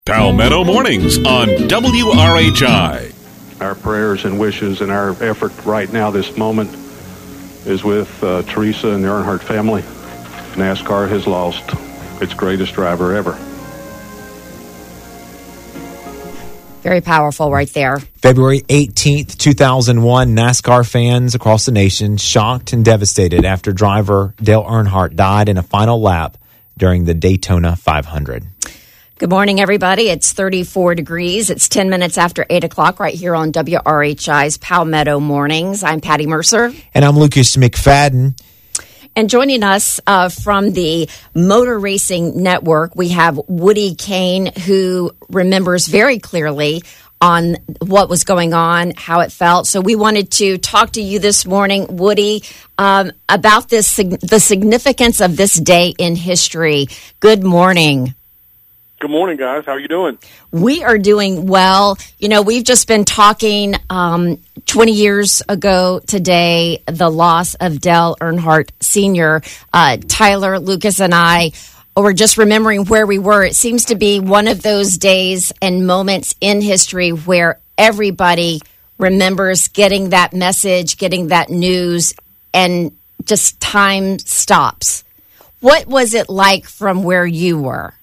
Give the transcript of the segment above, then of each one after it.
Palmetto Mornings on WRHI. Our prayers and wishes and our effort right now, this moment, is with Teresa and the Earnhardt family. NASCAR has lost its greatest driver ever. Very powerful right there. February 18th, 2001, NASCAR fans across the nation shocked and devastated after driver Dale Earnhardt died in a final lap during the Daytona 500. Good morning, everybody. It's 34 degrees. It's 10 minutes after 8 o'clock right here on WRHI's Palmetto Mornings. I'm Patty Mercer. And I'm Lucas McFadden. And joining us from the Motor Racing Network, we have Woody Cain, who remembers very clearly on what was going on, how it felt. So we wanted to talk to you this morning, Woody, about the significance of this day in history. Good morning. Good morning, guys. How are you doing? We are doing well. You know, we've just been talking 20 years ago today, the loss of Dale Earnhardt Sr. Tyler, Lucas, and I were just remembering where we were. It seems to be one of those days and moments in history where everybody remembers getting that message, getting that news, and just time stops. What was it like from where you were?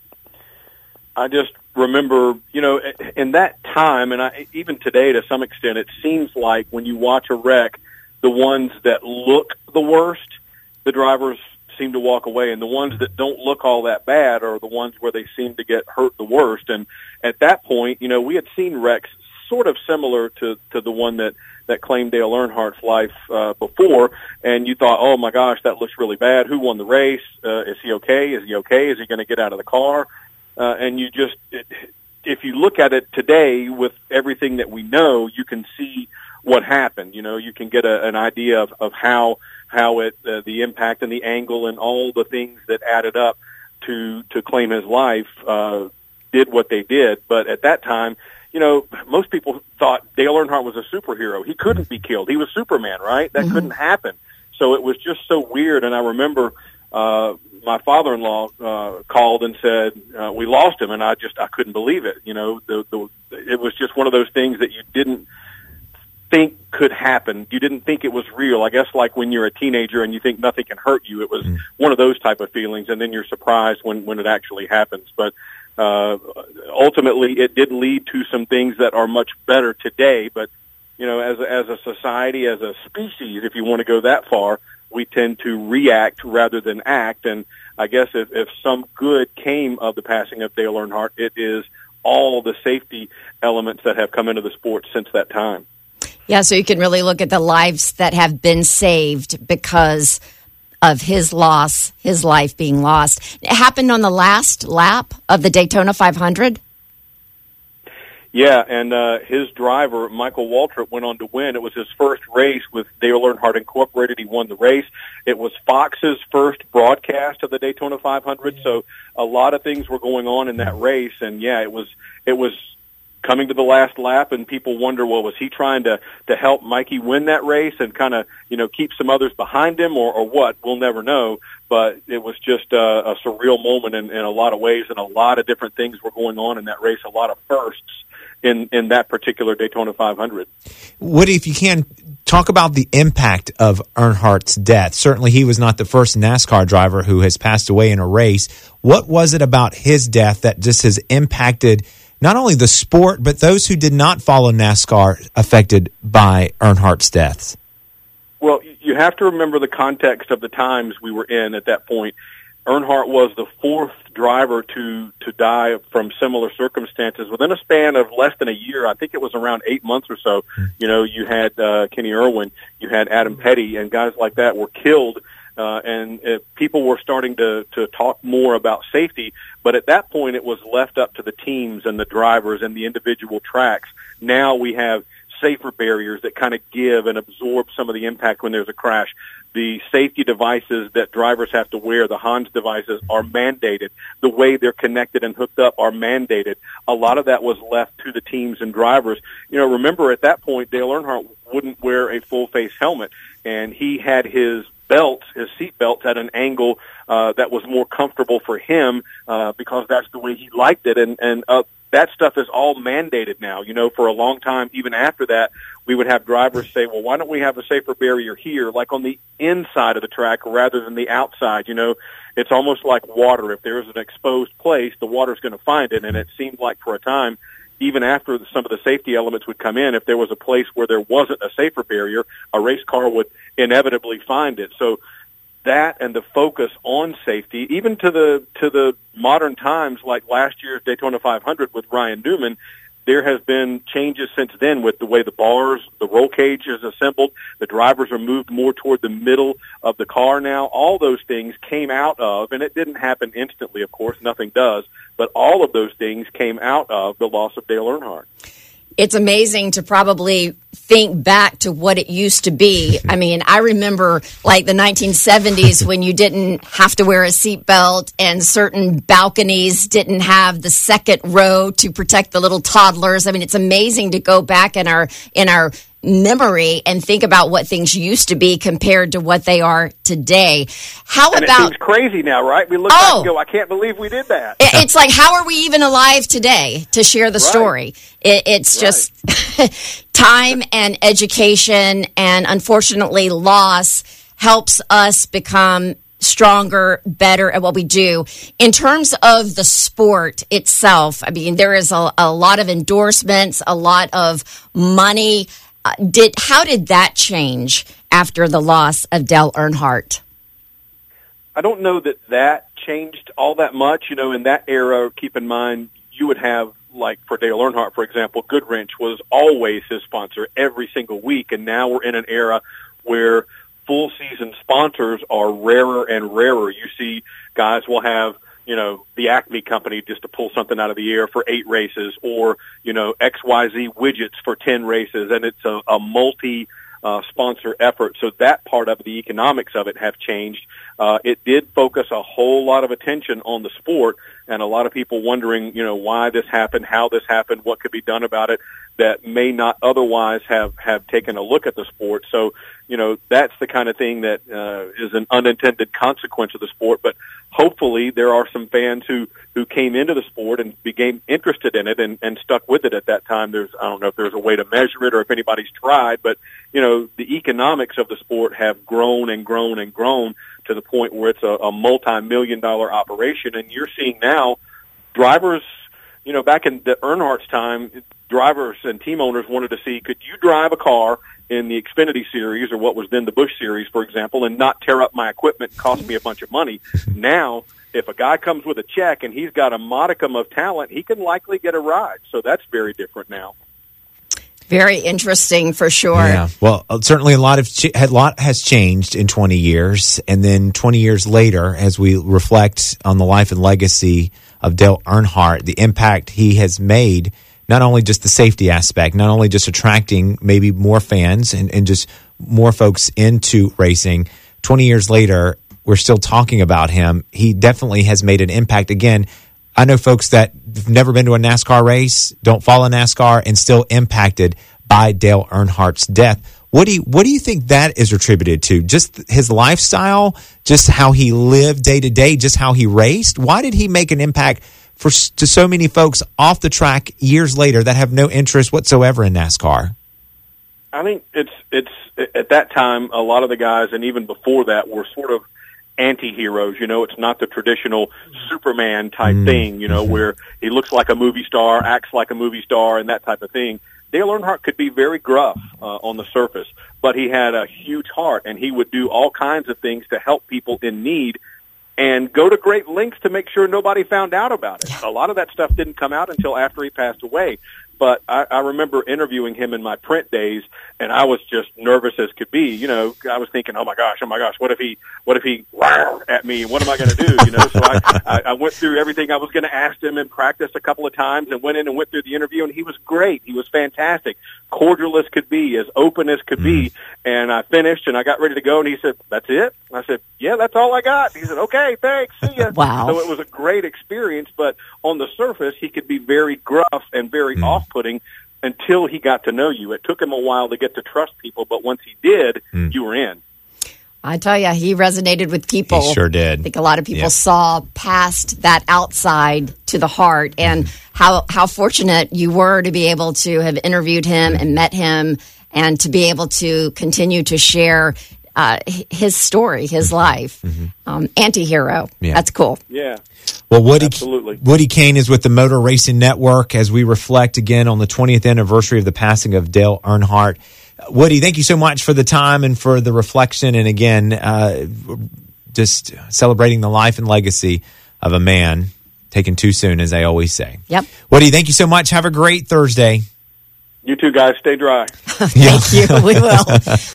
I just remember, you know, in that time, and even today to some extent, it seems like when you watch a wreck, the ones that look the worst, the drivers seem to walk away, and the ones that don't look all that bad are the ones where they seem to get hurt the worst. And at that point, you know, we had seen wrecks sort of similar to the one that claimed Dale Earnhardt's life before, and you thought, oh my gosh, that looks really bad. Who won the race? Is he okay? Is he okay? Is he going to get out of the car? And you just, if you look at it today with everything that we know, you can see what happened. You know, you can get an idea of how it, the impact and the angle and all the things that added up to claim his life, did what they did. But at that time, you know, most people thought Dale Earnhardt was a superhero. He couldn't be killed. He was Superman, right? That couldn't happen. So it was just so weird. And I remember, my father-in-law called and said we lost him, and I couldn't believe it. You know, it was just one of those things that you didn't think could happen. You didn't think it was real. I guess like when you're a teenager and you think nothing can hurt you. It was one of those type of feelings, and then you're surprised when it actually happens. But ultimately, it did lead to some things that are much better today. But you know, as a society, as a species, if you want to go that far, we tend to react rather than act. And I guess if some good came of the passing of Dale Earnhardt, it is all the safety elements that have come into the sport since that time. Yeah, so you can really look at the lives that have been saved because of his loss, his life being lost. It happened on the last lap of the Daytona 500. Yeah, and his driver, Michael Waltrip, went on to win. It was his first race with Dale Earnhardt Incorporated. He won the race. It was Fox's first broadcast of the Daytona 500, so a lot of things were going on in that race. And, yeah, it was coming to the last lap, and people wonder, well, was he trying to help Mikey win that race and kind of, you know, keep some others behind him or what? We'll never know. But it was just a surreal moment in a lot of ways, and a lot of different things were going on in that race, a lot of firsts in that particular Daytona 500. Woody, if you can, talk about the impact of Earnhardt's death. Certainly he was not the first NASCAR driver who has passed away in a race. What was it about his death that just has impacted not only the sport, but those who did not follow NASCAR affected by Earnhardt's deaths? Well, you have to remember the context of the times we were in at that point. Earnhardt was the fourth driver to die from similar circumstances within a span of less than a year. I think it was around 8 months or so. You know, you had Kenny Irwin, you had Adam Petty, and guys like that were killed. And people were starting to talk more about safety. But at that point, it was left up to the teams and the drivers and the individual tracks. Now we have safer barriers that kind of give and absorb some of the impact when there's a crash. The safety devices that drivers have to wear, the Hans devices, are mandated. The way they're connected and hooked up are mandated. A lot of that was left to the teams and drivers. You know, remember at that point, Dale Earnhardt wouldn't wear a full-face helmet, and he had his seat belts at an angle that was more comfortable for him because that's the way he liked it. And that stuff is all mandated now. For a long time, even after that, we would have drivers say, well, why don't we have a safer barrier here, like on the inside of the track rather than the outside? It's almost like water. If there's an exposed place, the water's going to find it. And it seemed like for a time, even after some of the safety elements would come in, if there was a place where there wasn't a safer barrier, a race car would inevitably find it. So that and the focus on safety, even to the modern times, like last year's Daytona 500 with Ryan Newman, there has been changes since then with the way the bars, the roll cage is assembled. The drivers are moved more toward the middle of the car now. All those things came out of, and it didn't happen instantly, of course, nothing does, but all of those things came out of the loss of Dale Earnhardt. It's amazing to probably think back to what it used to be. I mean, I remember like the 1970s when you didn't have to wear a seatbelt and certain balconies didn't have the second row to protect the little toddlers. I mean, it's amazing to go back in our memory and think about what things used to be compared to what they are today. And it seems crazy now, right? We look back and go, I can't believe we did that. It's like, how are we even alive today to share the story? It's just time and education, and unfortunately loss helps us become stronger, better at what we do. In terms of the sport itself, I mean, there is a lot of endorsements, a lot of money. How did that change after the loss of Dale Earnhardt? I don't know that changed all that much. In that era, keep in mind, you would have, like for Dale Earnhardt, for example, Goodwrench was always his sponsor every single week, and now we're in an era where full season sponsors are rarer and rarer. You see guys will have, the Acme company just to pull something out of the air for 8 races, or, XYZ widgets for 10 races, and it's a multi-sponsor effort. So that part of the economics of it have changed. It did focus a whole lot of attention on the sport, and a lot of people wondering, why this happened, how this happened, what could be done about it that may not otherwise have taken a look at the sport. So, that's the kind of thing that is an unintended consequence of the sport. But hopefully there are some fans who came into the sport and became interested in it and stuck with it at that time. I don't know if there's a way to measure it or if anybody's tried, but, the economics of the sport have grown and grown and grown to the point where it's a multi-million-dollar operation. And you're seeing now drivers, back in the Earnhardt's time, drivers and team owners wanted to see, could you drive a car in the Xfinity Series or what was then the Busch Series, for example, and not tear up my equipment and cost me a bunch of money? Now, if a guy comes with a check and he's got a modicum of talent, he can likely get a ride. So that's very different now. Very interesting, for sure. Yeah. Well, certainly a lot has changed in 20 years. And then 20 years later, as we reflect on the life and legacy of Dale Earnhardt, the impact he has made, not only just the safety aspect, not only just attracting maybe more fans and just more folks into racing. 20 years later, we're still talking about him. He definitely has made an impact. Again, I know folks that have never been to a NASCAR race, don't follow NASCAR, and still impacted by Dale Earnhardt's death. What do you think that is attributed to? Just his lifestyle, just how he lived day to day, just how he raced? Why did he make an impact to so many folks off the track years later that have no interest whatsoever in NASCAR? I think it's at that time, a lot of the guys, and even before that, were sort of anti-heroes. It's not the traditional Superman type thing, where he looks like a movie star, acts like a movie star, and that type of thing. Dale Earnhardt could be very gruff on the surface, but he had a huge heart, and he would do all kinds of things to help people in need and go to great lengths to make sure nobody found out about it. A lot of that stuff didn't come out until after he passed away. But I remember interviewing him in my print days, and I was just nervous as could be. I was thinking, oh my gosh, what if he at me? What am I going to do? So I went through everything I was going to ask him and practiced a couple of times and went in and went through the interview, and he was great. He was fantastic, cordial as could be, as open as could be. And I finished, and I got ready to go, and he said, "That's it?" I said, "Yeah, that's all I got." He said, "Okay, thanks, see ya." Wow. So it was a great experience, but on the surface, he could be very gruff and very off-putting until he got to know you. It took him a while to get to trust people, but once he did, you were in. I tell you, he resonated with people. He sure did. I think a lot of people Yep. saw past that outside to the heart, and how fortunate you were to be able to have interviewed him and met him, and to be able to continue to share his story, his life. Anti-hero. Yeah. That's cool. Yeah. Well, Absolutely. Woody Kane is with the Motor Racing Network as we reflect again on the 20th anniversary of the passing of Dale Earnhardt. Woody, thank you so much for the time and for the reflection, and again, just celebrating the life and legacy of a man taken too soon, as they always say. Yep. Woody, thank you so much. Have a great Thursday. You two guys, stay dry. Thank you. We will.